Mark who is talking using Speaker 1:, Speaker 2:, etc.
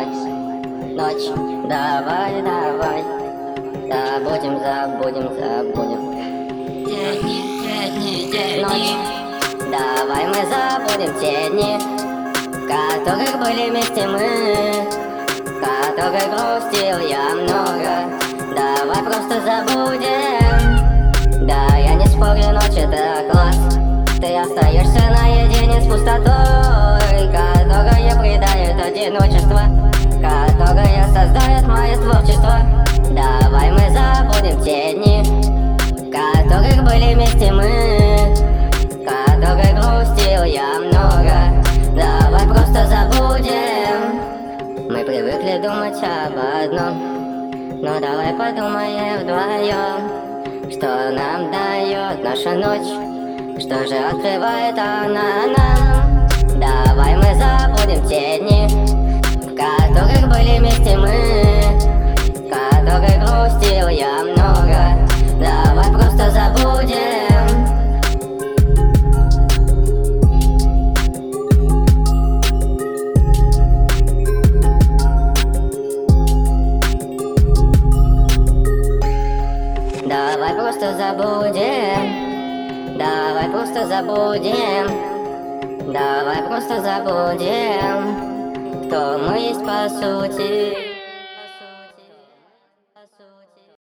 Speaker 1: ночь, давай, давай, забудем, забудем, забудем. Ночь, давай мы забудем те дни, в которых были вместе мы, в которых грустил я много. Давай просто забудем. Да, я не спорю, ночь это класс. Ты остаешься наедине с пустотой, которая придает одиночество, которая создает мое творчество. Давай мы забудем те дни, в которых были вместе мы, в которых грустил я много. Давай просто забудем. Мы привыкли думать об одном, но давай подумаем вдвоем, что нам дает наша ночь, что же открывает она нам. Давай мы забудем те дни, в которых были вместе мы, в которых грустил я много. Давай просто забудем. Давай просто забудем. Давай просто забудем. Давай просто забудем, кто мы есть по сути.